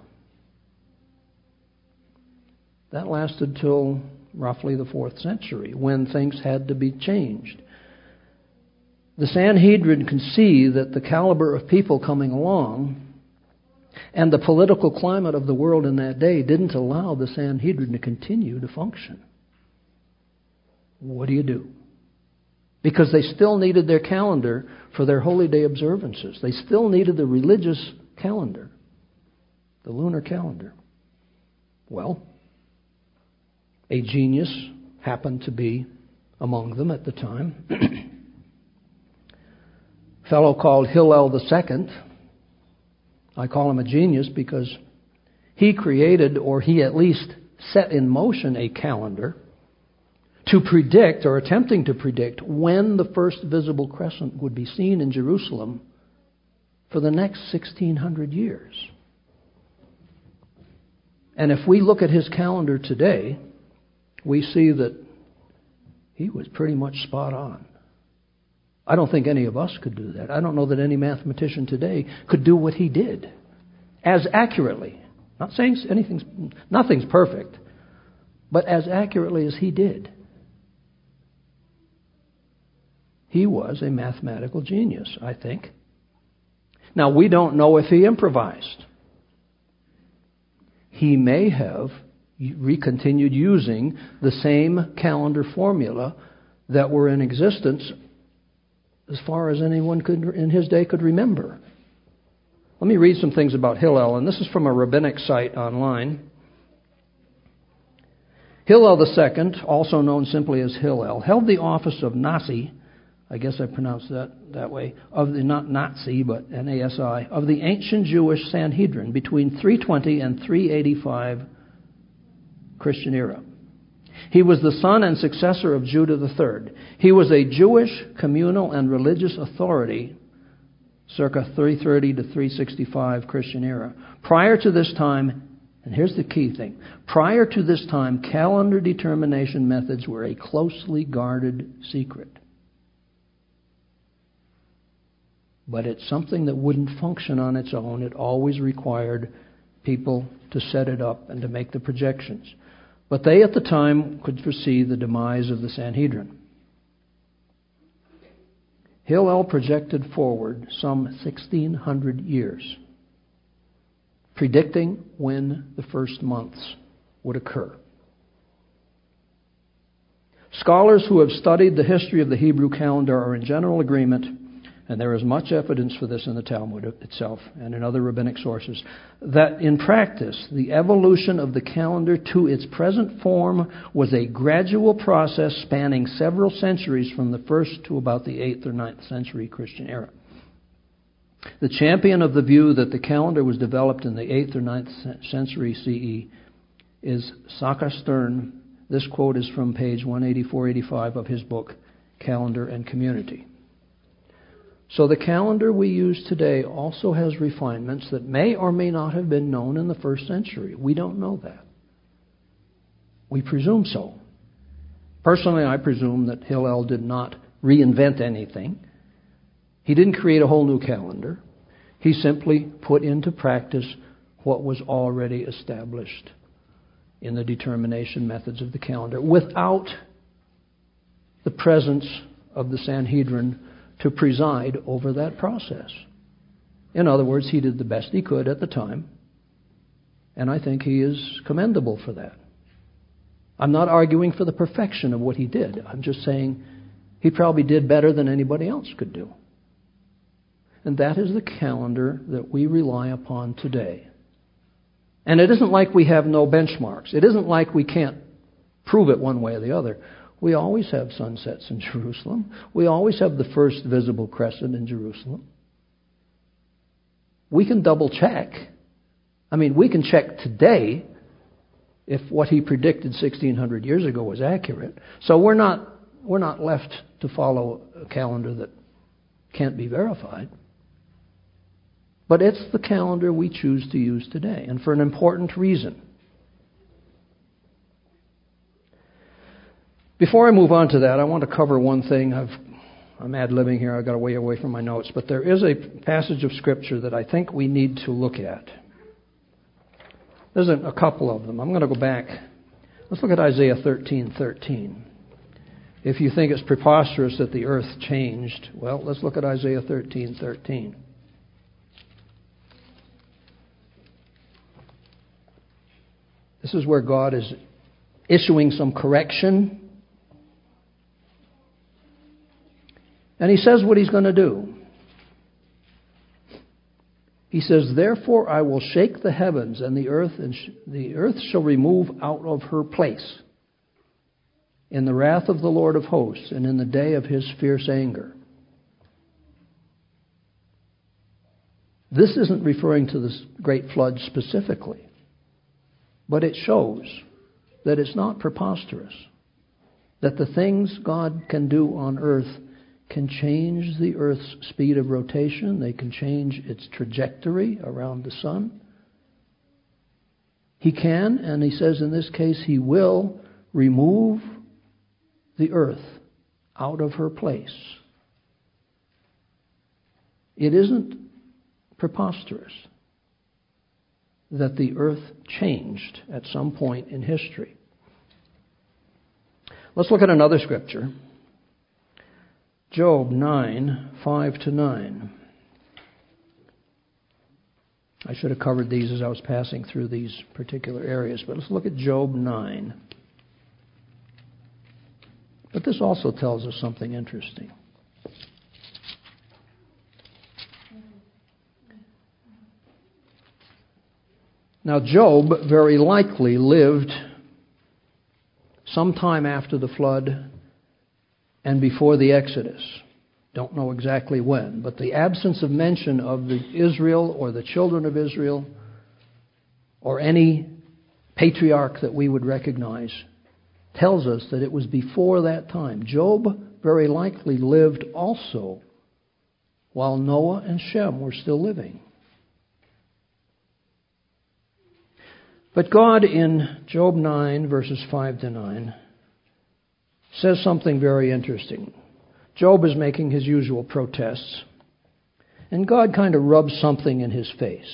That lasted till roughly the fourth century, when things had to be changed. The Sanhedrin could see that the caliber of people coming along and the political climate of the world in that day didn't allow the Sanhedrin to continue to function. What do you do? Because they still needed their calendar for their holy day observances. They still needed the religious calendar, the lunar calendar. Well, a genius happened to be among them at the time. A fellow called Hillel the Second. I call him a genius because he created, or he at least set in motion, a calendar to predict, or attempting to predict, when the first visible crescent would be seen in Jerusalem for the next sixteen hundred years. And if we look at his calendar today, we see that he was pretty much spot on. I don't think any of us could do that. I don't know that any mathematician today could do what he did as accurately. Not saying anything's, nothing's perfect, but as accurately as he did. He was a mathematical genius, I think. Now, we don't know if he improvised. He may have re-continued using the same calendar formula that were in existence as far as anyone could in his day could remember. Let me read some things about Hillel, and this is from a rabbinic site online. Hillel the Second, also known simply as Hillel, held the office of Nasi, I guess I pronounced that that way, of the, not Nazi, but N A S I, of the ancient Jewish Sanhedrin between three twenty and three eighty-five Christian era. He was the son and successor of Judah the Third. He was a Jewish communal and religious authority circa three thirty to three sixty-five Christian era. Prior to this time, and here's the key thing, prior to this time, calendar determination methods were a closely guarded secret. But it's something that wouldn't function on its own. It always required people to set it up and to make the projections. But they at the time could foresee the demise of the Sanhedrin. Hillel projected forward some sixteen hundred years, predicting when the first months would occur. Scholars who have studied the history of the Hebrew calendar are in general agreement, and there is much evidence for this in the Talmud itself and in other rabbinic sources, that in practice, the evolution of the calendar to its present form was a gradual process spanning several centuries from the first to about the eighth or ninth century Christian era. The champion of the view that the calendar was developed in the eighth or ninth century C E is Saka Stern. This quote is from page one eighty-four eighty-five of his book, Calendar and Community. So the calendar we use today also has refinements that may or may not have been known in the first century. We don't know that. We presume so. Personally, I presume that Hillel did not reinvent anything. He didn't create a whole new calendar. He simply put into practice what was already established in the determination methods of the calendar without the presence of the Sanhedrin to preside over that process. In other words, he did the best he could at the time, and I think he is commendable for that. I'm not arguing for the perfection of what he did. I'm just saying he probably did better than anybody else could do. And that is the calendar that we rely upon today. And it isn't like we have no benchmarks. It isn't like we can't prove it one way or the other. We always have sunsets in Jerusalem. We always have the first visible crescent in Jerusalem. We can double check. I mean, we can check today if what he predicted sixteen hundred years ago was accurate. So we're not we're not left to follow a calendar that can't be verified. But it's the calendar we choose to use today, and for an important reason. Before I move on to that, I want to cover one thing. I've, I'm ad-libbing here. I've got way away from my notes. But there is a passage of Scripture that I think we need to look at. There's a, a couple of them. I'm going to go back. Let's look at Isaiah thirteen thirteen. If you think it's preposterous that the earth changed, well, let's look at Isaiah thirteen thirteen. This is where God is issuing some correction. And he says what he's going to do. He says, "Therefore I will shake the heavens and the earth, and sh- the earth shall remove out of her place in the wrath of the Lord of hosts and in the day of his fierce anger." This isn't referring to this great flood specifically, but it shows that it's not preposterous, that the things God can do on earth can change the earth's speed of rotation. They can change its trajectory around the sun. He can, and he says in this case, he will remove the earth out of her place. It isn't preposterous that the earth changed at some point in history. Let's look at another scripture. Job nine, five to nine. I should have covered these as I was passing through these particular areas, but let's look at Job nine. But this also tells us something interesting. Now, Job very likely lived sometime after the flood and before the Exodus. Don't know exactly when, but the absence of mention of the Israel or the children of Israel or any patriarch that we would recognize tells us that it was before that time. Job very likely lived also while Noah and Shem were still living. But God in Job nine, verses five to nine, says something very interesting. Job is making his usual protests, and God kind of rubs something in his face.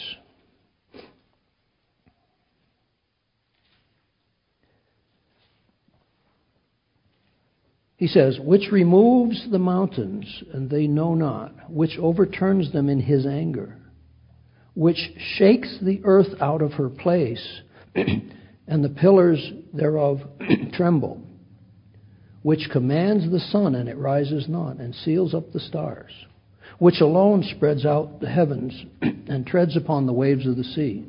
He says, which removes the mountains, and they know not, which overturns them in his anger, which shakes the earth out of her place, and the pillars thereof tremble, which commands the sun, and it rises not, and seals up the stars, which alone spreads out the heavens, and treads upon the waves of the sea,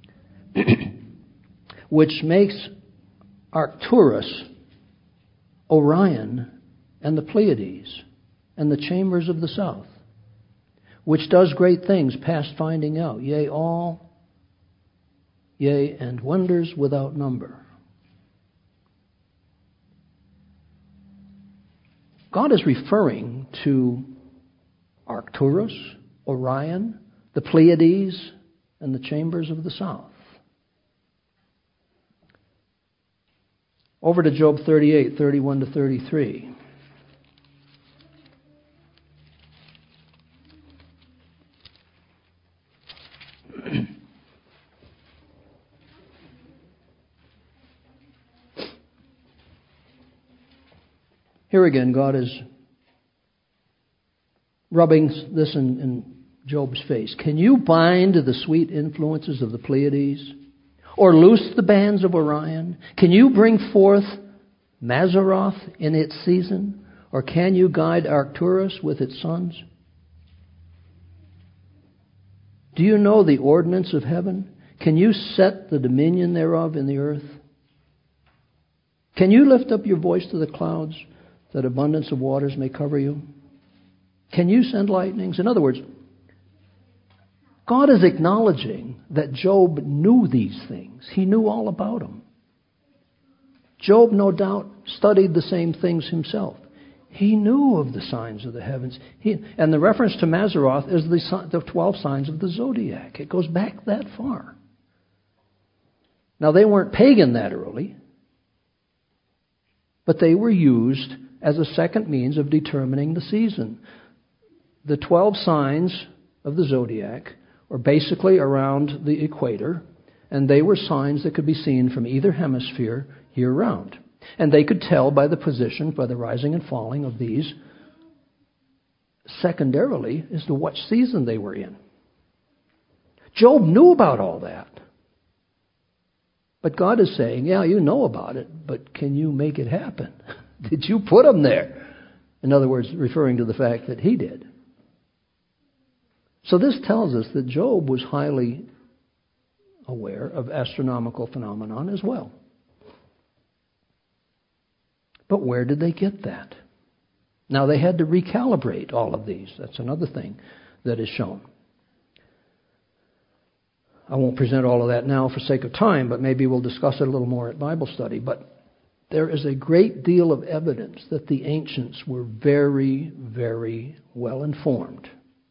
which makes Arcturus, Orion, and the Pleiades, and the chambers of the south, which does great things past finding out, yea, all, yea, and wonders without number. God is referring to Arcturus, Orion, the Pleiades, and the chambers of the south. Over to Job thirty-eight, thirty-one to thirty-three. Here again, God is rubbing this in, in Job's face. Can you bind the sweet influences of the Pleiades? Or loose the bands of Orion? Can you bring forth Mazzaroth in its season? Or can you guide Arcturus with its sons? Do you know the ordinance of heaven? Can you set the dominion thereof in the earth? Can you lift up your voice to the clouds, that abundance of waters may cover you? Can you send lightnings? In other words, God is acknowledging that Job knew these things. He knew all about them. Job, no doubt, studied the same things himself. He knew of the signs of the heavens. He, and the reference to Mazzaroth is the, the twelve signs of the zodiac. It goes back that far. Now, they weren't pagan that early, but they were used as a second means of determining the season. The twelve signs of the zodiac were basically around the equator, and they were signs that could be seen from either hemisphere year-round. And they could tell by the position, by the rising and falling of these, secondarily, as to what season they were in. Job knew about all that. But God is saying, yeah, you know about it, but can you make it happen? Did you put them there? In other words, referring to the fact that he did. So this tells us that Job was highly aware of astronomical phenomenon as well. But where did they get that? Now they had to recalibrate all of these. That's another thing that is shown. I won't present all of that now for sake of time, but maybe we'll discuss it a little more at Bible study. But there is a great deal of evidence that the ancients were very, very well informed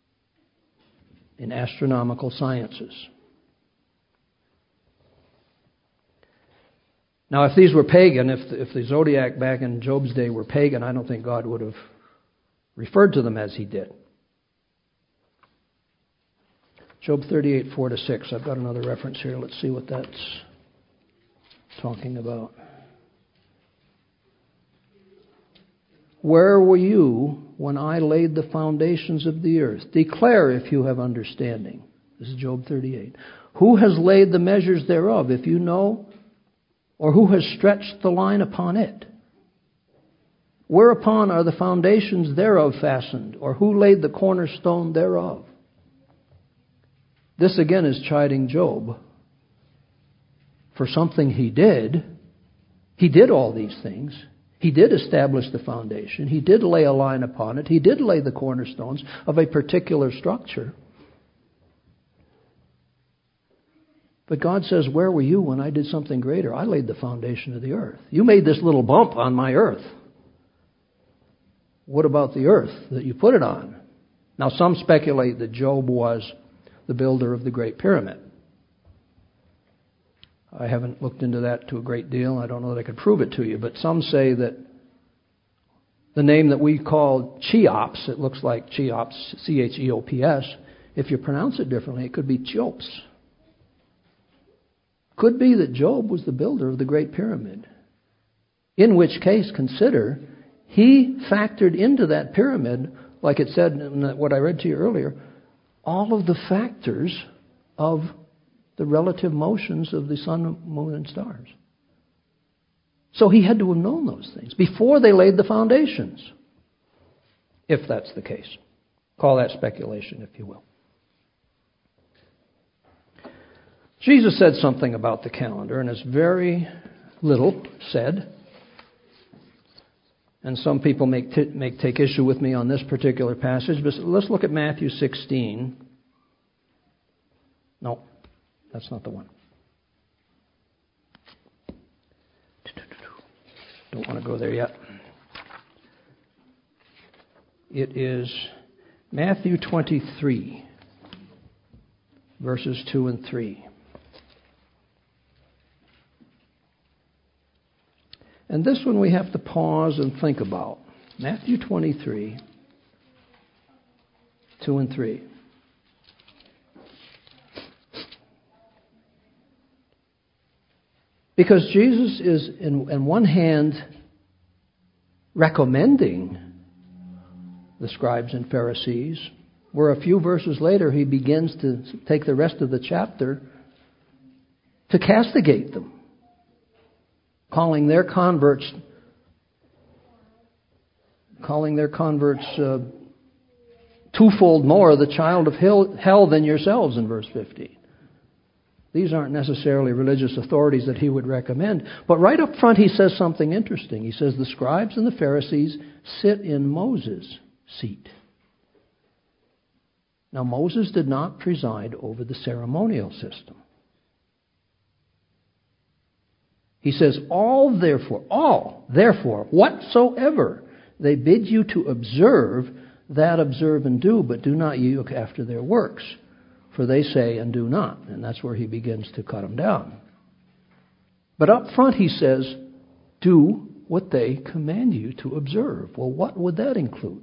in astronomical sciences. Now, if these were pagan, if the, if the zodiac back in Job's day were pagan, I don't think God would have referred to them as he did. Job thirty-eight, four to six. I've got another reference here. Let's see what that's talking about. Where were you when I laid the foundations of the earth? Declare if you have understanding. This is Job thirty-eight. Who has laid the measures thereof, if you know? Or who has stretched the line upon it? Whereupon are the foundations thereof fastened? Or who laid the cornerstone thereof? This again is chiding Job for something he did. He did all these things. He did establish the foundation. He did lay a line upon it. He did lay the cornerstones of a particular structure. But God says, where were you when I did something greater? I laid the foundation of the earth. You made this little bump on my earth. What about the earth that you put it on? Now, some speculate that Job was the builder of the Great Pyramid. I haven't looked into that to a great deal. I don't know that I could prove it to you. But some say that the name that we call Cheops, it looks like Cheops, C H E O P S. If you pronounce it differently, it could be Cheops. Could be that Job was the builder of the Great Pyramid. In which case, consider, he factored into that pyramid, like it said in what I read to you earlier, all of the factors of the relative motions of the sun, moon, and stars. So he had to have known those things before they laid the foundations, if that's the case. Call that speculation, if you will. Jesus said something about the calendar, and it's very little said. And some people may, t- may take issue with me on this particular passage, but let's look at Matthew sixteen. No, that's not the one. Don't want to go there yet. It is Matthew twenty-three, verses two and three. And this one we have to pause and think about. Matthew twenty-three, two and three. Because Jesus is, in, in one hand, recommending the scribes and Pharisees, where a few verses later he begins to take the rest of the chapter to castigate them, calling their converts, calling their converts uh, twofold more the child of hell, hell than yourselves in verse fifteen. These aren't necessarily religious authorities that he would recommend. But right up front he says something interesting. He says the scribes and the Pharisees sit in Moses' seat. Now Moses did not preside over the ceremonial system. He says, all therefore, all therefore, whatsoever they bid you to observe, that observe and do, but do not ye look after their works. For they say and do not. And that's where he begins to cut them down. But up front he says, do what they command you to observe. Well, what would that include?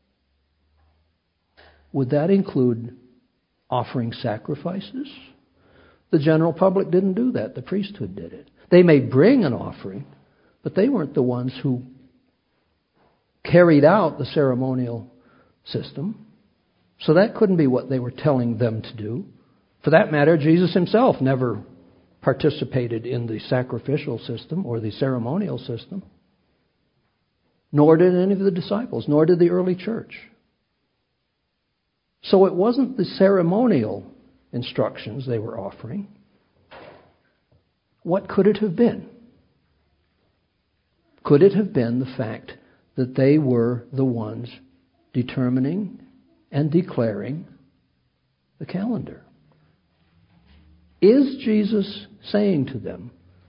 Would that include offering sacrifices? The general public didn't do that. The priesthood did it. They may bring an offering, but they weren't the ones who carried out the ceremonial system. So that couldn't be what they were telling them to do. For that matter, Jesus himself never participated in the sacrificial system or the ceremonial system. Nor did any of the disciples, nor did the early church. So it wasn't the ceremonial instructions they were offering. What could it have been? Could it have been the fact that they were the ones determining and declaring the calendar? Is Jesus saying to them,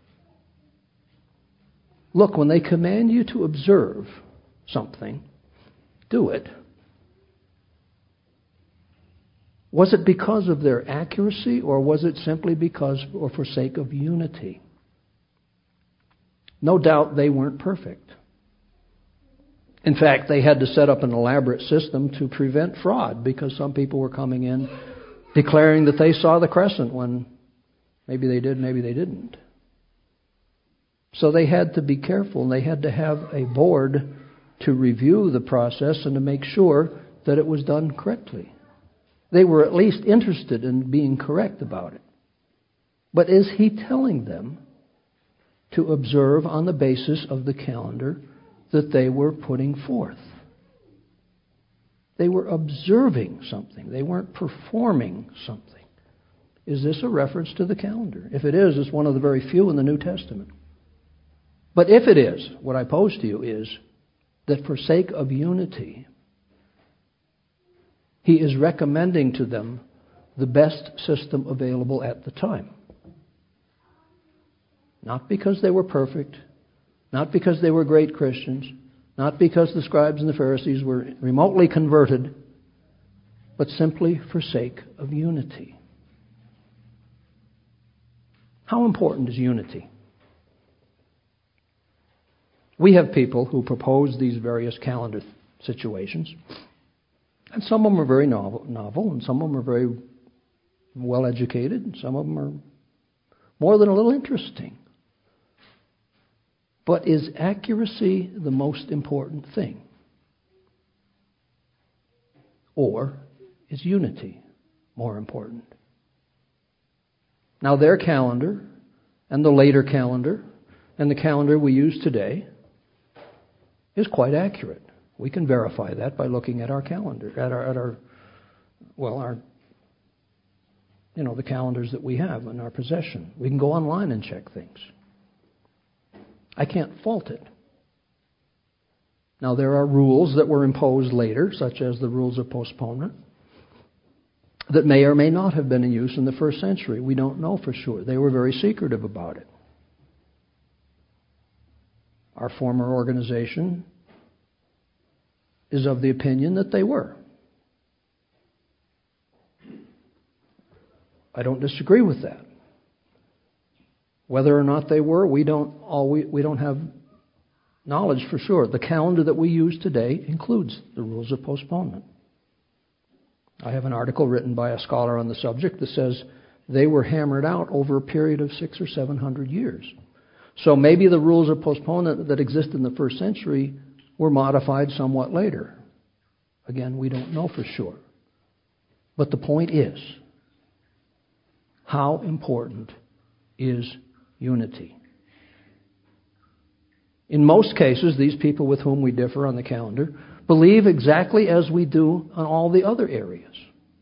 look, when they command you to observe something, do it. Was it because of their accuracy, or was it simply because or for sake of unity? No doubt they weren't perfect. In fact, they had to set up an elaborate system to prevent fraud, because some people were coming in declaring that they saw the crescent when maybe they did, maybe they didn't. So they had to be careful, and they had to have a board to review the process and to make sure that it was done correctly. They were at least interested in being correct about it. But is he telling them to observe on the basis of the calendar that they were putting forth? They were observing something. They weren't performing something. Is this a reference to the calendar? If it is, it's one of the very few in the New Testament. But if it is, what I pose to you is that for sake of unity, he is recommending to them the best system available at the time. Not because they were perfect, not because they were great Christians, not because the scribes and the Pharisees were remotely converted, but simply for sake of unity. How important is unity? We have people who propose these various calendar situations. And some of them are very novel, novel, and some of them are very well educated, and some of them are more than a little interesting. But is accuracy the most important thing? Or is unity more important? Now, their calendar and the later calendar and the calendar we use today is quite accurate. We can verify that by looking at our calendar, at our, at our well, our, you know, the calendars that we have in our possession. We can go online and check things. I can't fault it. Now, there are rules that were imposed later, such as the rules of postponement, that may or may not have been in use in the first century. We don't know for sure. They were very secretive about it. Our former organization is of the opinion that they were. I don't disagree with that. Whether or not they were, we don't all we, we don't have knowledge for sure. The calendar that we use today includes the rules of postponement. I have an article written by a scholar on the subject that says they were hammered out over a period of six or seven hundred years. So maybe the rules of postponement that exist in the first century were modified somewhat later. Again, we don't know for sure. But the point is, how important is unity? In most cases, these people with whom we differ on the calendar believe exactly as we do on all the other areas.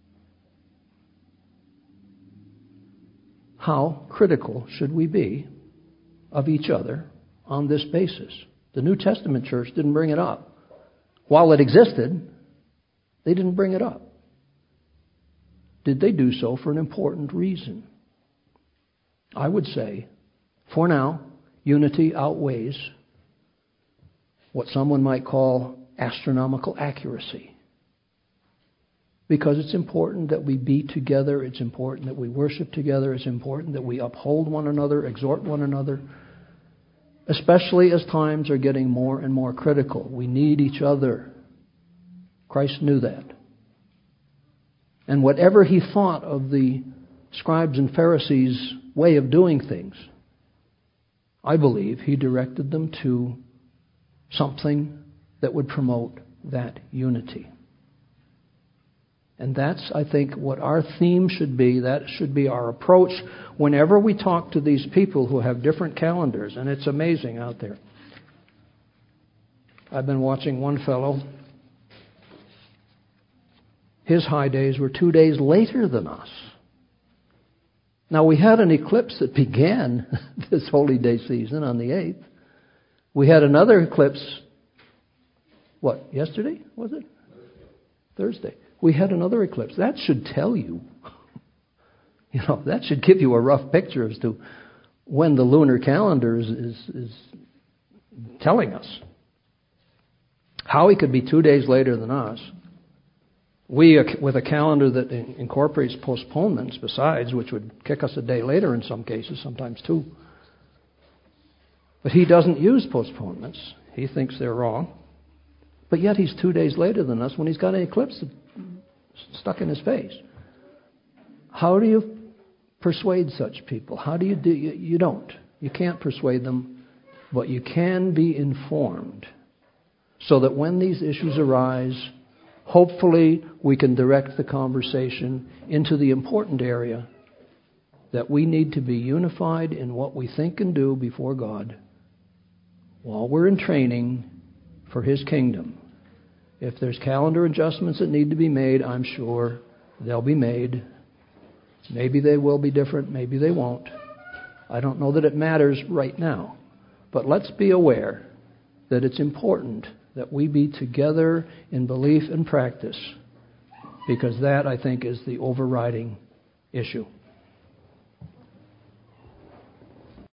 How critical should we be of each other on this basis? The New Testament church didn't bring it up. While it existed, they didn't bring it up. Did they do so for an important reason? I would say, for now, unity outweighs what someone might call astronomical accuracy. Because it's important that we be together, it's important that we worship together, it's important that we uphold one another, exhort one another, especially as times are getting more and more critical. We need each other. Christ knew that. And whatever he thought of the scribes and Pharisees' way of doing things, I believe he directed them to something that would promote that unity. And that's, I think, what our theme should be. That should be our approach whenever we talk to these people who have different calendars. And it's amazing out there. I've been watching one fellow. His high days were two days later than us. Now, we had an eclipse that began this holy day season on the eighth. We had another eclipse, what, yesterday, was it? Thursday. We had another eclipse. That should tell you, you know, that should give you a rough picture as to when the lunar calendar is, is, is telling us. How he could be two days later than us. We, with a calendar that incorporates postponements besides, which would kick us a day later in some cases, sometimes two. But he doesn't use postponements. He thinks they're wrong. But yet he's two days later than us when he's got an eclipse stuck in his face. How do you persuade such people? How do you do? You, you don't. You can't persuade them, but you can be informed so that when these issues arise, hopefully we can direct the conversation into the important area that we need to be unified in what we think and do before God while we're in training for His kingdom. If there's calendar adjustments that need to be made, I'm sure they'll be made. Maybe they will be different, maybe they won't. I don't know that it matters right now. But let's be aware that it's important that we be together in belief and practice, because that, I think, is the overriding issue.